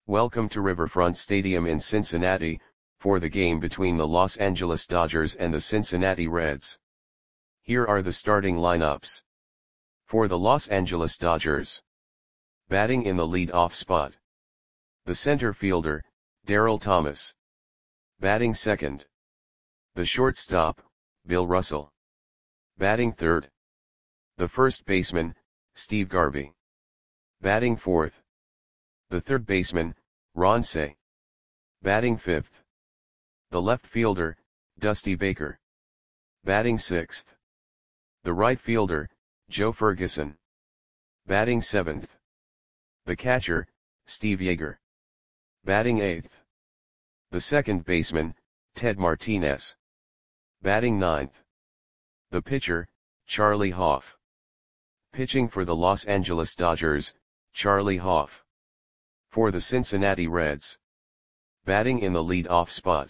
Welcome to Riverfront Stadium in Cincinnati, for the game between the Los Angeles Dodgers and the Cincinnati Reds. Here are the starting lineups. For the Los Angeles Dodgers. Batting in the lead-off spot. The center fielder, Darryl Thomas. Batting second. The shortstop, Bill Russell. Batting third. The first baseman, Steve Garvey. Batting fourth. The third baseman, Ron Cey. Batting fifth. The left fielder, Dusty Baker. Batting sixth. The right fielder, Joe Ferguson. Batting seventh. The catcher, Steve Yeager. Batting eighth. The second baseman, Ted Martinez. Batting ninth. The pitcher, Charlie Hough. Pitching for the Los Angeles Dodgers, Charlie Hough. For the Cincinnati Reds. Batting in the lead-off spot.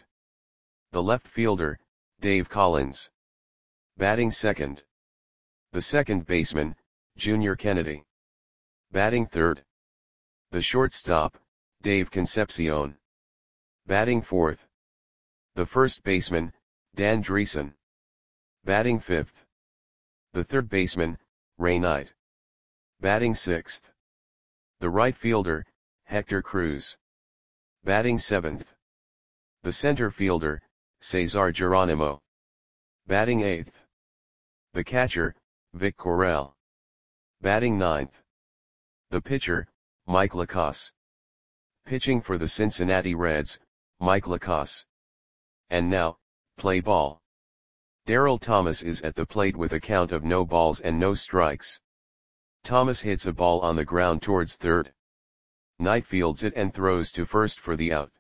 The left fielder, Dave Collins. Batting second. The second baseman, Junior Kennedy. Batting third. The shortstop, Dave Concepcion. Batting fourth. The first baseman, Dan Driessen. Batting fifth. The third baseman, Ray Knight. Batting sixth. The right fielder, Hector Cruz. Batting seventh. The center fielder, Cesar Geronimo. Batting eighth. The catcher, Vic Correll. Batting ninth. The pitcher, Mike Lacasse. Pitching for the Cincinnati Reds, Mike Lacasse. And now, play ball. Darryl Thomas is at the plate with a count of no balls and no strikes. Thomas hits a ball on the ground towards third. Knight fields it and throws to first for the out.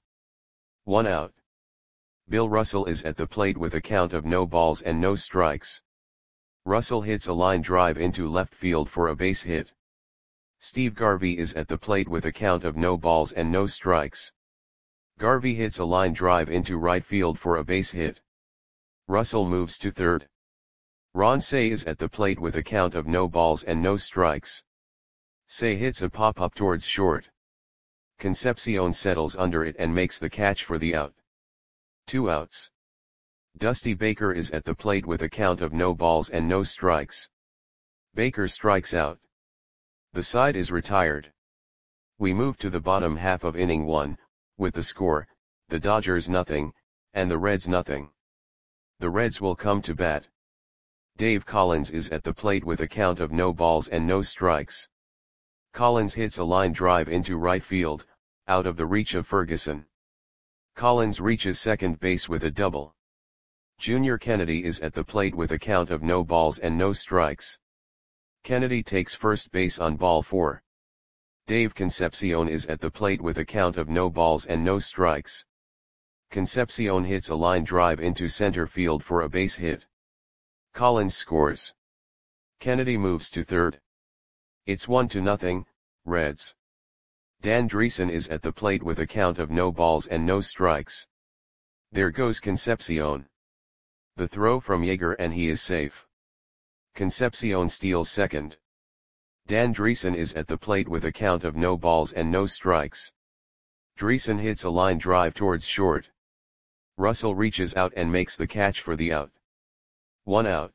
1 out. Bill Russell is at the plate with a count of no balls and no strikes. Russell hits a line drive into left field for a base hit. Steve Garvey is at the plate with a count of no balls and no strikes. Garvey hits a line drive into right field for a base hit. Russell moves to third. Ron Cey is at the plate with a count of no balls and no strikes. Cey hits a pop-up towards short. Concepcion settles under it and makes the catch for the out. 2 outs. Dusty Baker is at the plate with a count of no balls and no strikes. Baker strikes out. The side is retired. We move to the bottom half of inning 1, with the score, the Dodgers nothing, and the Reds nothing. The Reds will come to bat. Dave Collins is at the plate with a count of no balls and no strikes. Collins hits a line drive into right field, out of the reach of Ferguson. Collins reaches second base with a double. Junior Kennedy is at the plate with a count of no balls and no strikes. Kennedy takes first base on ball 4. Dave Concepcion is at the plate with a count of no balls and no strikes. Concepcion hits a line drive into center field for a base hit. Collins scores. Kennedy moves to third. It's 1-0, Reds. Dan Driessen is at the plate with a count of no balls and no strikes. There goes Concepcion. The throw from Yeager and he is safe. Concepcion steals second. Dan Driessen is at the plate with a count of no balls and no strikes. Driessen hits a line drive towards short. Russell reaches out and makes the catch for the out. 1 out.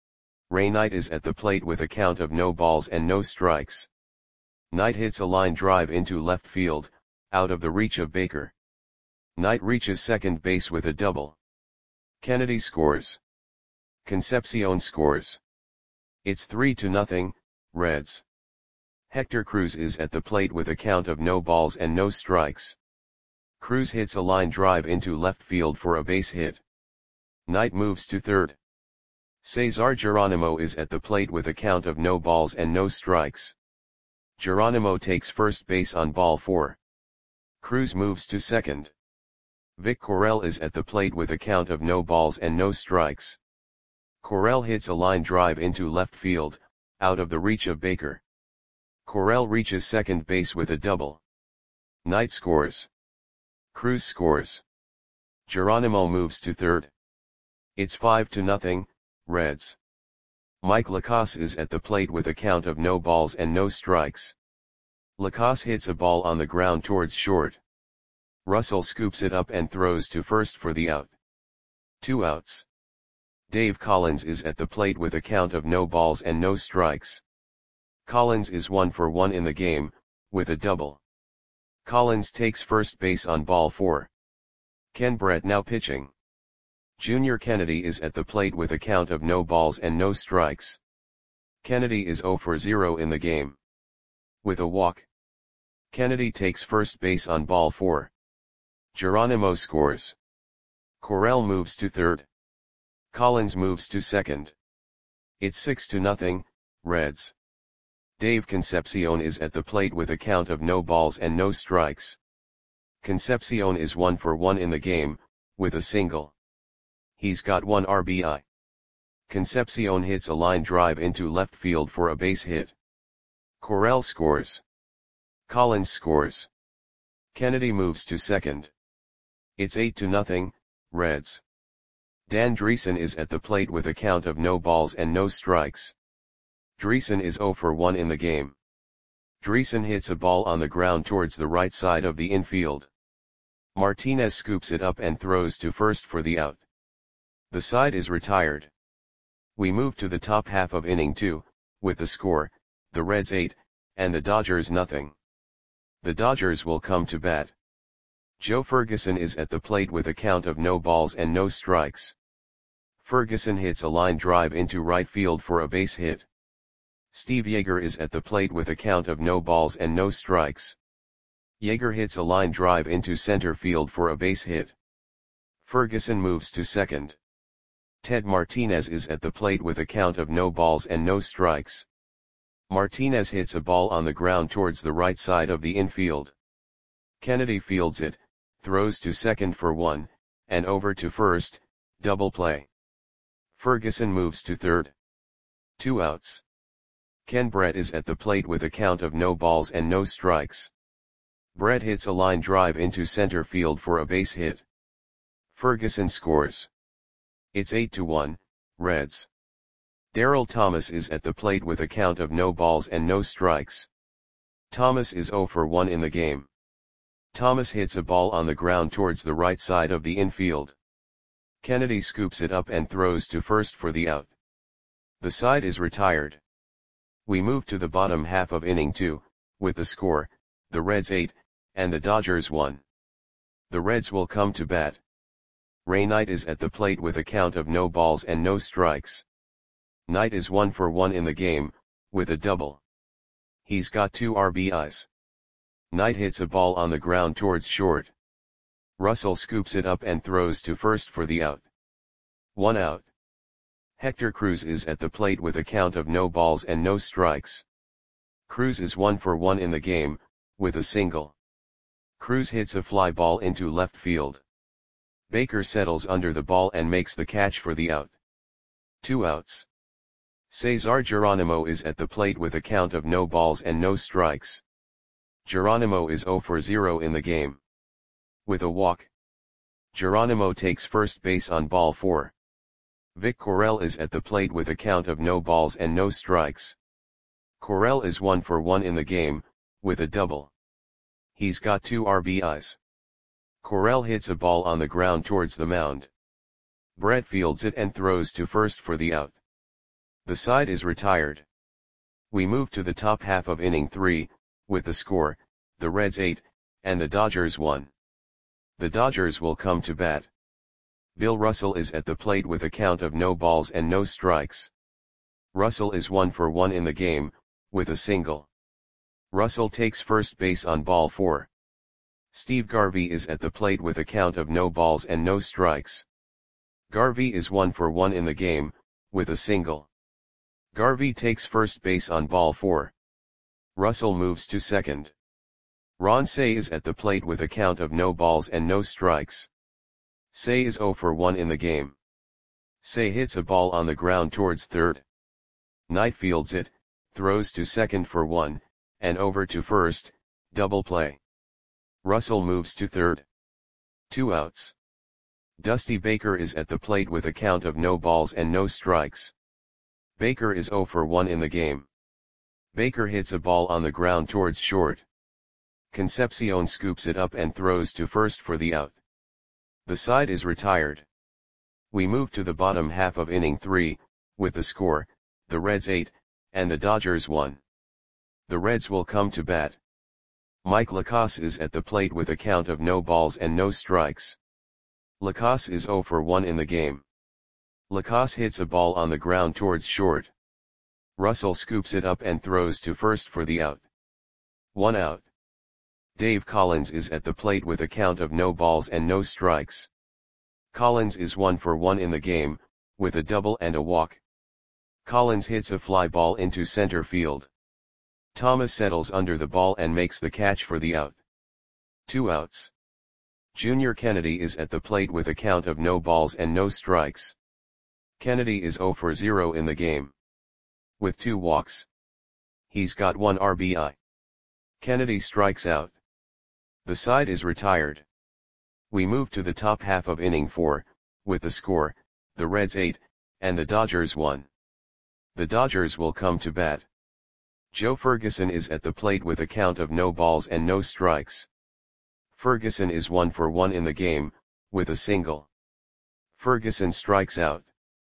Ray Knight is at the plate with a count of no balls and no strikes. Knight hits a line drive into left field, out of the reach of Baker. Knight reaches second base with a double. Kennedy scores. Concepcion scores. It's 3-0, Reds. Hector Cruz is at the plate with a count of no balls and no strikes. Cruz hits a line drive into left field for a base hit. Knight moves to third. Cesar Geronimo is at the plate with a count of no balls and no strikes. Geronimo takes first base on ball 4. Cruz moves to second. Vic Correll is at the plate with a count of no balls and no strikes. Correll hits a line drive into left field, out of the reach of Baker. Correll reaches second base with a double. Knight scores. Cruz scores. Geronimo moves to third. It's 5-0, Reds. Mike Lacasse is at the plate with a count of no balls and no strikes. Lacasse hits a ball on the ground towards short. Russell scoops it up and throws to first for the out. 2 outs. Dave Collins is at the plate with a count of no balls and no strikes. Collins is 1 for 1 in the game, with a double. Collins takes first base on ball 4. Ken Brett now pitching. Junior Kennedy is at the plate with a count of no balls and no strikes. Kennedy is 0 for 0 in the game. With a walk. Kennedy takes first base on ball 4. Geronimo scores. Correll moves to third. Collins moves to second. It's 6-0, Reds. Dave Concepcion is at the plate with a count of no balls and no strikes. Concepcion is 1 for 1 in the game, with a single. He's got 1 RBI. Concepcion hits a line drive into left field for a base hit. Correll scores. Collins scores. Kennedy moves to second. It's 8-0, Reds. Dan Dreesen is at the plate with a count of no balls and no strikes. Dreesen is 0 for 1 in the game. Dreesen hits a ball on the ground towards the right side of the infield. Martinez scoops it up and throws to first for the out. The side is retired. We move to the top half of inning 2, with the score, the Reds 8, and the Dodgers nothing. The Dodgers will come to bat. Joe Ferguson is at the plate with a count of no balls and no strikes. Ferguson hits a line drive into right field for a base hit. Steve Yeager is at the plate with a count of no balls and no strikes. Yeager hits a line drive into center field for a base hit. Ferguson moves to second. Ted Martinez is at the plate with a count of no balls and no strikes. Martinez hits a ball on the ground towards the right side of the infield. Kennedy fields it, throws to second for 1, and over to first, double play. Ferguson moves to third. 2 outs. Ken Brett is at the plate with a count of no balls and no strikes. Brett hits a line drive into center field for a base hit. Ferguson scores. It's 8-1, Reds. Darryl Thomas is at the plate with a count of no balls and no strikes. Thomas is 0 for 1 in the game. Thomas hits a ball on the ground towards the right side of the infield. Kennedy scoops it up and throws to first for the out. The side is retired. We move to the bottom half of inning 2, with the score, the Reds 8, and the Dodgers 1. The Reds will come to bat. Ray Knight is at the plate with a count of no balls and no strikes. Knight is 1 for 1 in the game, with a double. He's got 2 RBIs. Knight hits a ball on the ground towards short. Russell scoops it up and throws to first for the out. 1 out. Hector Cruz is at the plate with a count of no balls and no strikes. Cruz is 1 for 1 in the game, with a single. Cruz hits a fly ball into left field. Baker settles under the ball and makes the catch for the out. 2 outs. Cesar Geronimo is at the plate with a count of no balls and no strikes. Geronimo is 0 for 0 in the game. With a walk. Geronimo takes first base on ball 4. Vic Correll is at the plate with a count of no balls and no strikes. Correll is 1 for 1 in the game, with a double. He's got 2 RBIs. Correll hits a ball on the ground towards the mound. Brett fields it and throws to first for the out. The side is retired. We move to the top half of inning 3, with the score, the Reds 8, and the Dodgers 1. The Dodgers will come to bat. Bill Russell is at the plate with a count of no balls and no strikes. Russell is 1 for 1 in the game, with a single. Russell takes first base on ball 4. Steve Garvey is at the plate with a count of no balls and no strikes. Garvey is 1 for 1 in the game, with a single. Garvey takes first base on ball 4. Russell moves to second. Ron Cey is at the plate with a count of no balls and no strikes. Cey is 0 for 1 in the game. Cey hits a ball on the ground towards third. Knight fields it, throws to second for 1, and over to first, double play. Russell moves to third. 2 outs. Dusty Baker is at the plate with a count of no balls and no strikes. Baker is 0 for 1 in the game. Baker hits a ball on the ground towards short. Concepcion scoops it up and throws to first for the out. The side is retired. We move to the bottom half of inning 3, with the score, the Reds 8, and the Dodgers 1. The Reds will come to bat. Mike Lacasse is at the plate with a count of no balls and no strikes. Lacasse is 0 for 1 in the game. Lacasse hits a ball on the ground towards short. Russell scoops it up and throws to first for the out. 1 out. Dave Collins is at the plate with a count of no balls and no strikes. Collins is 1 for 1 in the game, with a double and a walk. Collins hits a fly ball into center field. Thomas settles under the ball and makes the catch for the out. 2 outs. Junior Kennedy is at the plate with a count of no balls and no strikes. Kennedy is 0 for 0 in the game. With 2 walks. He's got 1 RBI. Kennedy strikes out. The side is retired. We move to the top half of inning 4, with the score, the Reds 8, and the Dodgers 1. The Dodgers will come to bat. Joe Ferguson is at the plate with a count of no balls and no strikes. Ferguson is 1 for 1 in the game, with a single. Ferguson strikes out.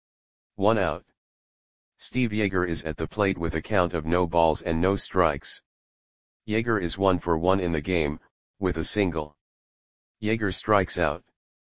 1 out. Steve Yeager is at the plate with a count of no balls and no strikes. Yeager is 1 for 1 in the game, with a single. Yeager strikes out.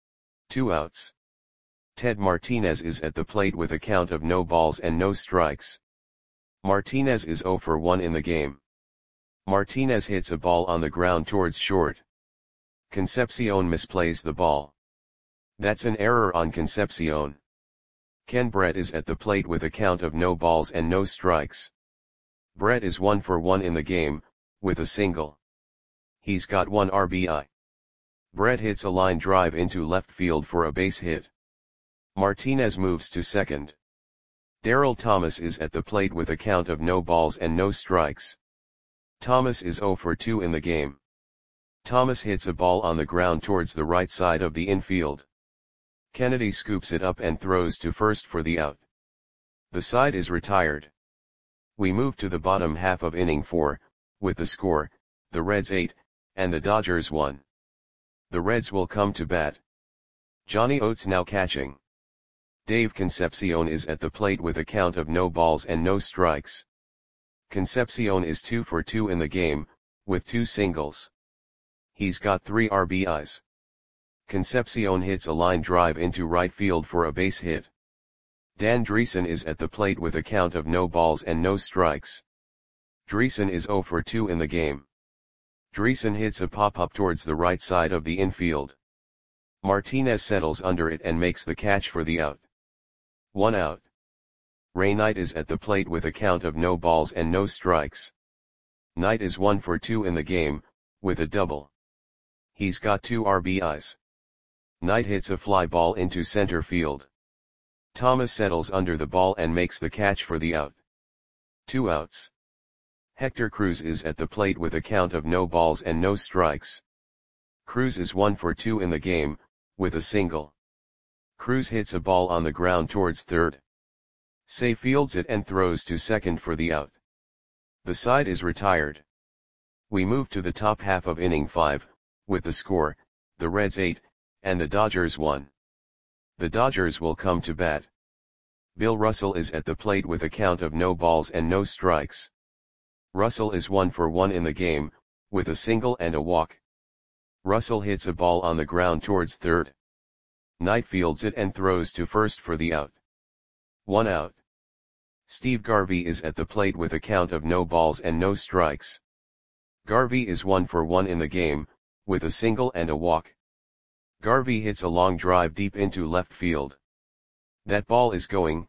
2 outs. Ted Martinez is at the plate with a count of no balls and no strikes. Martinez is 0 for 1 in the game. Martinez hits a ball on the ground towards short. Concepcion misplays the ball. That's an error on Concepcion. Ken Brett is at the plate with a count of no balls and no strikes. Brett is 1 for 1 in the game, with a single. He's got 1 RBI. Brett hits a line drive into left field for a base hit. Martinez moves to second. Darryl Thomas is at the plate with a count of no balls and no strikes. Thomas is 0 for 2 in the game. Thomas hits a ball on the ground towards the right side of the infield. Kennedy scoops it up and throws to first for the out. The side is retired. We move to the bottom half of inning 4, with the score, the Reds 8, and the Dodgers 1. The Reds will come to bat. Johnny Oates now catching. Dave Concepcion is at the plate with a count of no balls and no strikes. Concepcion is 2 for 2 in the game, with 2 singles. He's got 3 RBIs. Concepcion hits a line drive into right field for a base hit. Dan Dreesen is at the plate with a count of no balls and no strikes. Dreesen is 0 for 2 in the game. Dreesen hits a pop-up towards the right side of the infield. Martinez settles under it and makes the catch for the out. 1 out. Ray Knight is at the plate with a count of no balls and no strikes. Knight is 1 for 2 in the game, with a double. He's got 2 RBIs. Knight hits a fly ball into center field. Thomas settles under the ball and makes the catch for the out. 2 outs. Hector Cruz is at the plate with a count of no balls and no strikes. Cruz is 1 for 2 in the game, with a single. Cruz hits a ball on the ground towards third. Say fields it and throws to second for the out. The side is retired. We move to the top half of inning 5, with the score, the Reds 8, and the Dodgers 1. The Dodgers will come to bat. Bill Russell is at the plate with a count of no balls and no strikes. Russell is 1 for 1 in the game, with a single and a walk. Russell hits a ball on the ground towards third. Knight fields it and throws to first for the out. 1 out. Steve Garvey is at the plate with a count of no balls and no strikes. Garvey is 1 for 1 in the game, with a single and a walk. Garvey hits a long drive deep into left field. That ball is gone.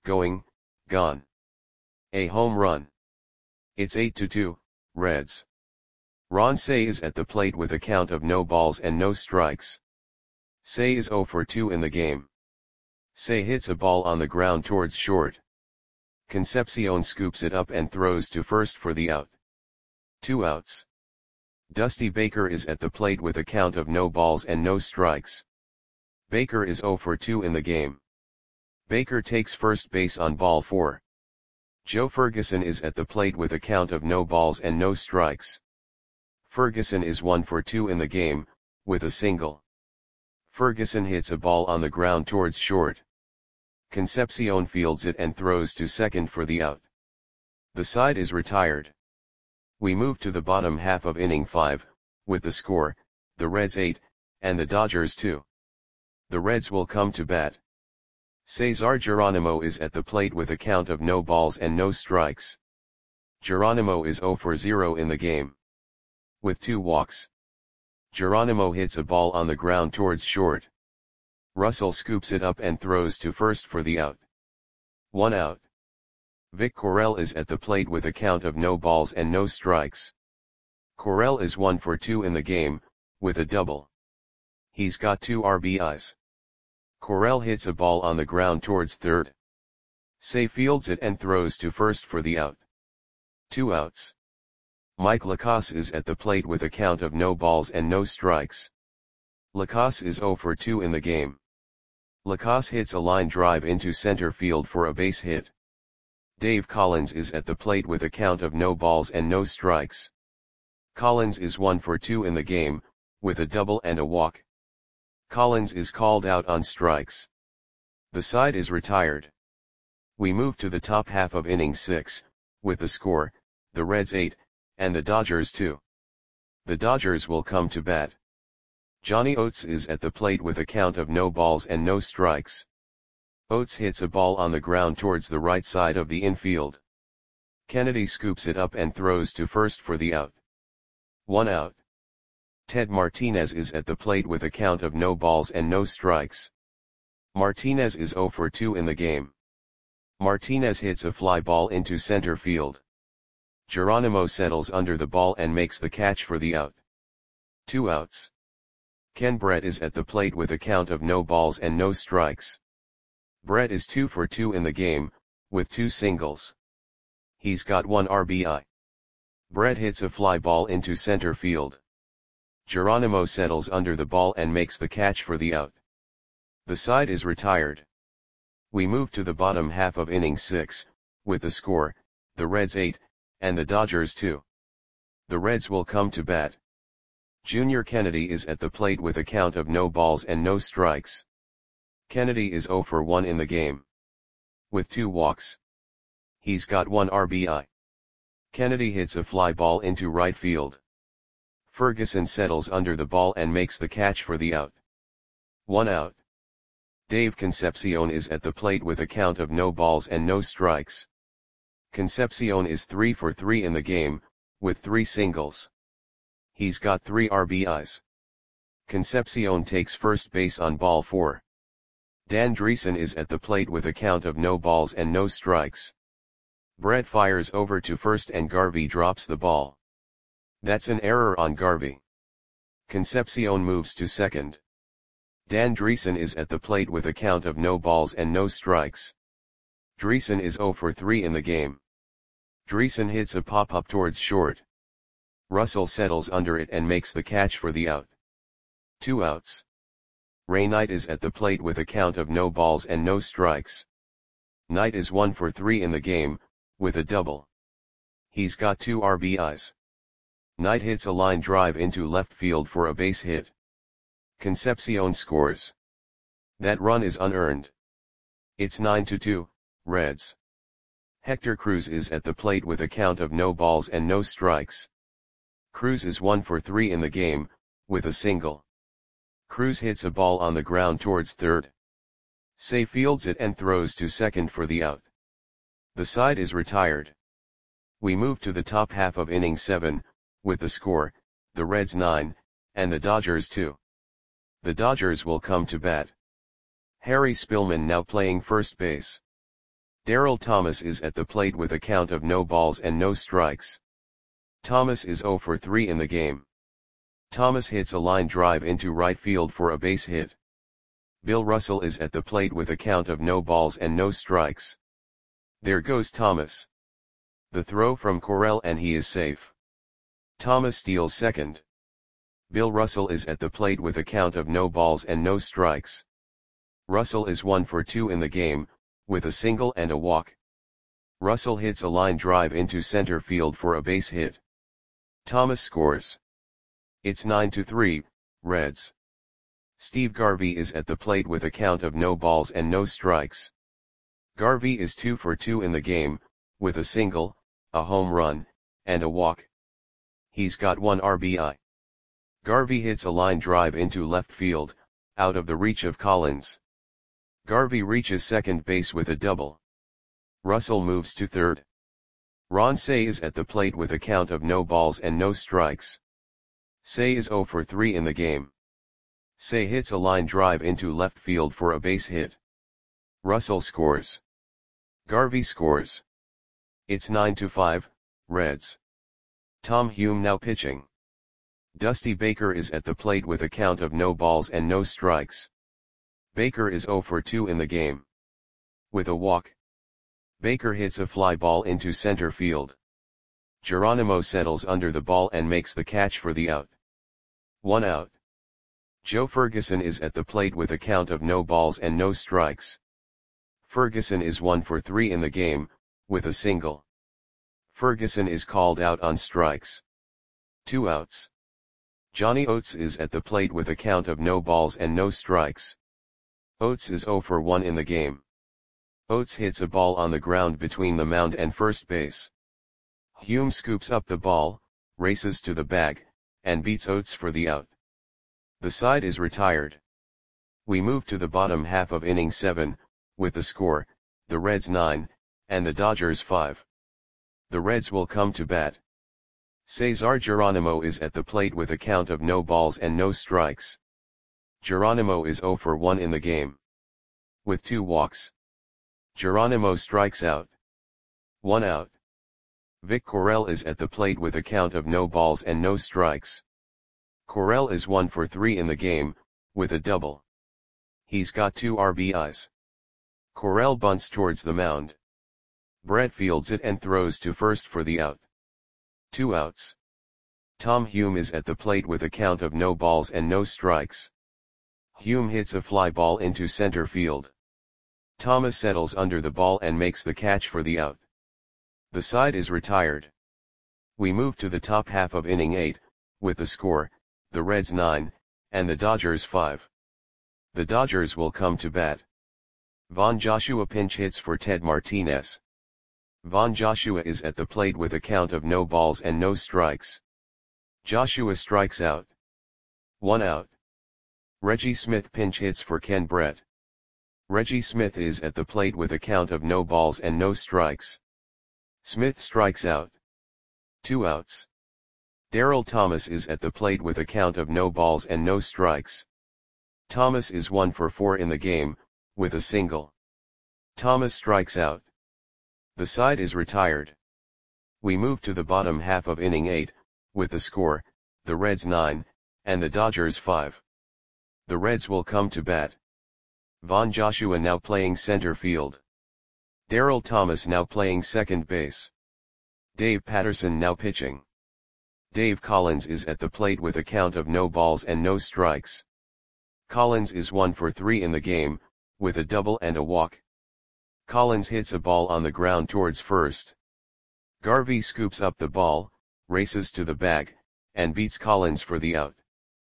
A home run. It's 8-2, Reds. Ron Cey is at the plate with a count of no balls and no strikes. Cey is 0 for 2 in the game. Cey hits a ball on the ground towards short. Concepcion scoops it up and throws to first for the out. 2 outs. Dusty Baker is at the plate with a count of no balls and no strikes. Baker is 0 for 2 in the game. Baker takes first base on ball 4. Joe Ferguson is at the plate with a count of no balls and no strikes. Ferguson is 1 for 2 in the game, with a single. Ferguson hits a ball on the ground towards short. Concepcion fields it and throws to second for the out. The side is retired. We move to the bottom half of inning 5, with the score, the Reds 8, and the Dodgers 2. The Reds will come to bat. Cesar Geronimo is at the plate with a count of no balls and no strikes. Geronimo is 0 for 0 in the game, with 2 walks. Geronimo hits a ball on the ground towards short. Russell scoops it up and throws to first for the out. 1 out. Vic Correll is at the plate with a count of no balls and no strikes. Correll is 1 for 2 in the game, with a double. He's got 2 RBIs. Correll hits a ball on the ground towards third. Say fields it and throws to first for the out. 2 outs. Mike Lacasse is at the plate with a count of no balls and no strikes. Lacasse is 0 for 2 in the game. Lacasse hits a line drive into center field for a base hit. Dave Collins is at the plate with a count of no balls and no strikes. Collins is 1 for 2 in the game, with a double and a walk. Collins is called out on strikes. The side is retired. We move to the top half of inning 6, with the score, the Reds 8, and the Dodgers 2. The Dodgers will come to bat. Johnny Oates is at the plate with a count of no balls and no strikes. Oates hits a ball on the ground towards the right side of the infield. Kennedy scoops it up and throws to first for the out. 1 out. Ted Martinez is at the plate with a count of no balls and no strikes. Martinez is 0 for 2 in the game. Martinez hits a fly ball into center field. Geronimo settles under the ball and makes the catch for the out. 2 outs. Ken Brett is at the plate with a count of no balls and no strikes. Brett is 2 for 2 in the game, with 2 singles. He's got 1 RBI. Brett hits a fly ball into center field. Geronimo settles under the ball and makes the catch for the out. The side is retired. We move to the bottom half of inning 6, with the score, the Reds 8, and the Dodgers 2. The Reds will come to bat. Junior Kennedy is at the plate with a count of no balls and no strikes. Kennedy is 0 for 1 in the game, with 2 walks. He's got 1 RBI. Kennedy hits a fly ball into right field. Ferguson settles under the ball and makes the catch for the out. 1 out. Dave Concepcion is at the plate with a count of no balls and no strikes. Concepcion is 3 for 3 in the game, with 3 singles. He's got 3 RBIs. Concepcion takes first base on ball 4. Dan Dreesen is at the plate with a count of no balls and no strikes. Brett fires over to first and Garvey drops the ball. That's an error on Garvey. Concepcion moves to second. Dan Dreesen is at the plate with a count of no balls and no strikes. Dreesen is 0 for 3 in the game. Dreesen hits a pop-up towards short. Russell settles under it and makes the catch for the out. 2 outs. Ray Knight is at the plate with a count of no balls and no strikes. Knight is 1 for 3 in the game, with a double. He's got 2 RBIs. Knight hits a line drive into left field for a base hit. Concepcion scores. That run is unearned. It's 9-2, Reds. Hector Cruz is at the plate with a count of no balls and no strikes. Cruz is 1 for 3 in the game, with a single. Cruz hits a ball on the ground towards third. Say fields it and throws to second for the out. The side is retired. We move to the top half of inning 7, with the score, the Reds 9, and the Dodgers 2. The Dodgers will come to bat. Harry Spillman now playing first base. Darryl Thomas is at the plate with a count of no balls and no strikes. Thomas is 0 for 3 in the game. Thomas hits a line drive into right field for a base hit. Bill Russell is at the plate with a count of no balls and no strikes. There goes Thomas. The throw from Correll and he is safe. Thomas steals second. Bill Russell is at the plate with a count of no balls and no strikes. Russell is 1 for 2 in the game, with a single and a walk. Russell hits a line drive into center field for a base hit. Thomas scores. It's 9-3, Reds. Steve Garvey is at the plate with a count of no balls and no strikes. Garvey is 2 for 2 in the game, with a single, a home run, and a walk. He's got 1 RBI. Garvey hits a line drive into left field, out of the reach of Collins. Garvey reaches second base with a double. Russell moves to third. Ron Cey is at the plate with a count of no balls and no strikes. Cey is 0 for 3 in the game. Cey hits a line drive into left field for a base hit. Russell scores. Garvey scores. It's 9-5, Reds. Tom Hume now pitching. Dusty Baker is at the plate with a count of no balls and no strikes. Baker is 0 for 2 in the game. With a walk. Baker hits a fly ball into center field. Geronimo settles under the ball and makes the catch for the out. 1 out. Joe Ferguson is at the plate with a count of no balls and no strikes. Ferguson is 1 for 3 in the game, with a single. Ferguson is called out on strikes. 2 outs. Johnny Oates is at the plate with a count of no balls and no strikes. Oates is 0 for 1 in the game. Oates hits a ball on the ground between the mound and first base. Hume scoops up the ball, races to the bag, and beats Oates for the out. The side is retired. We move to the bottom half of inning 7, with the score, the Reds 9, and the Dodgers 5. The Reds will come to bat. Cesar Geronimo is at the plate with a count of no balls and no strikes. Geronimo is 0 for 1 in the game. With 2 walks. Geronimo strikes out. 1 out. Vic Correll is at the plate with a count of no balls and no strikes. Correll is 1 for 3 in the game, with a double. He's got 2 RBIs. Correll bunts towards the mound. Brett fields it and throws to first for the out. 2 outs. Tom Hume is at the plate with a count of no balls and no strikes. Hume hits a fly ball into center field. Thomas settles under the ball and makes the catch for the out. The side is retired. We move to the top half of inning 8, with the score, the Reds 9, and the Dodgers 5. The Dodgers will come to bat. Von Joshua pinch hits for Ted Martinez. Von Joshua is at the plate with a count of no balls and no strikes. Joshua strikes out. 1 out. Reggie Smith pinch hits for Ken Brett. Reggie Smith is at the plate with a count of no balls and no strikes. Smith strikes out. 2 outs. Darryl Thomas is at the plate with a count of no balls and no strikes. Thomas is 1 for 4 in the game, with a single. Thomas strikes out. The side is retired. We move to the bottom half of inning 8, with the score, the Reds 9, and the Dodgers 5. The Reds will come to bat. Von Joshua now playing center field. Darryl Thomas now playing second base. Dave Patterson now pitching. Dave Collins is at the plate with a count of no balls and no strikes. Collins is 1 for 3 in the game, with a double and a walk. Collins hits a ball on the ground towards first. Garvey scoops up the ball, races to the bag, and beats Collins for the out.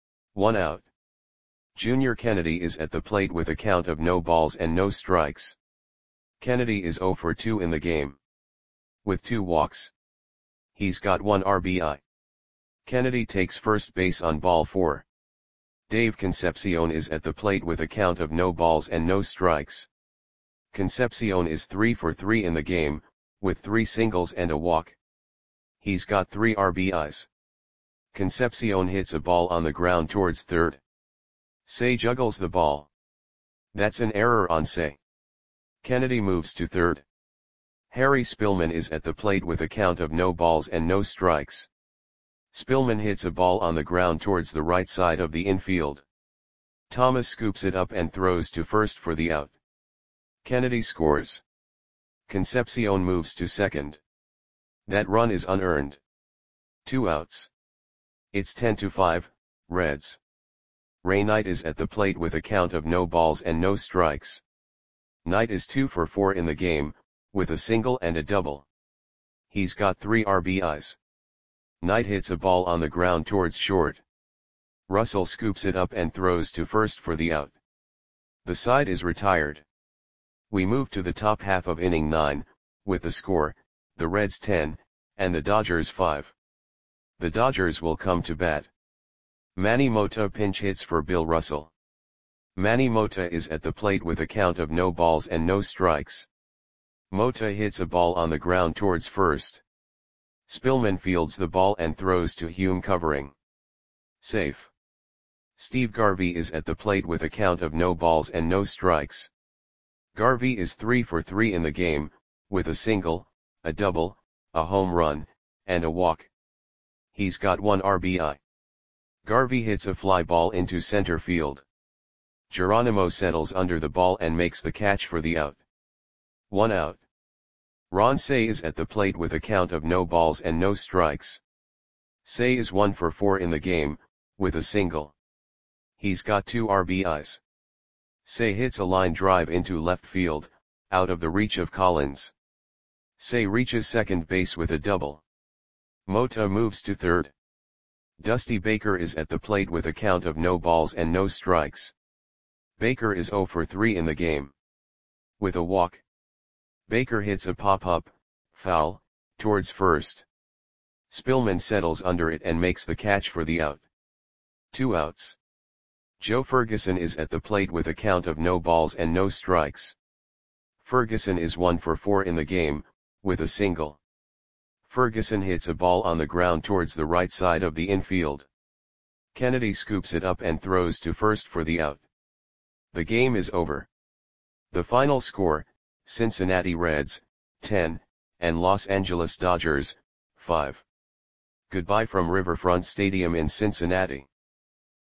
1 out. Junior Kennedy is at the plate with a count of no balls and no strikes. Kennedy is 0 for 2 in the game. With 2 walks. He's got 1 RBI. Kennedy takes first base on ball 4. Dave Concepcion is at the plate with a count of no balls and no strikes. Concepcion is 3 for 3 in the game, with 3 singles and a walk. He's got 3 RBIs. Concepcion hits a ball on the ground towards third. Cey juggles the ball. That's an error on Cey. Kennedy moves to third. Harry Spillman is at the plate with a count of no balls and no strikes. Spillman hits a ball on the ground towards the right side of the infield. Thomas scoops it up and throws to first for the out. Kennedy scores. Concepcion moves to second. That run is unearned. 2 outs. It's 10-5, Reds. Ray Knight is at the plate with a count of no balls and no strikes. Knight is 2 for 4 in the game, with a single and a double. He's got 3 RBIs. Knight hits a ball on the ground towards short. Russell scoops it up and throws to first for the out. The side is retired. We move to the top half of inning 9, with the score, the Reds 10, and the Dodgers 5. The Dodgers will come to bat. Manny Mota pinch hits for Bill Russell. Manny Mota is at the plate with a count of no balls and no strikes. Mota hits a ball on the ground towards first. Spillman fields the ball and throws to Hume covering. Safe. Steve Garvey is at the plate with a count of no balls and no strikes. Garvey is 3 for 3 in the game, with a single, a double, a home run, and a walk. He's got 1 RBI. Garvey hits a fly ball into center field. Geronimo settles under the ball and makes the catch for the out. 1 out. Ron Cey is at the plate with a count of no balls and no strikes. Cey is 1 for 4 in the game, with a single. He's got 2 RBIs. Cey hits a line drive into left field, out of the reach of Collins. Cey reaches second base with a double. Mota moves to third. Dusty Baker is at the plate with a count of no balls and no strikes. Baker is 0 for 3 in the game. With a walk. Baker hits a pop-up, foul, towards first. Spillman settles under it and makes the catch for the out. 2 outs. Joe Ferguson is at the plate with a count of no balls and no strikes. Ferguson is 1 for 4 in the game, with a single. Ferguson hits a ball on the ground towards the right side of the infield. Kennedy scoops it up and throws to first for the out. The game is over. The final score, Cincinnati Reds, 10, and Los Angeles Dodgers, 5. Goodbye from Riverfront Stadium in Cincinnati.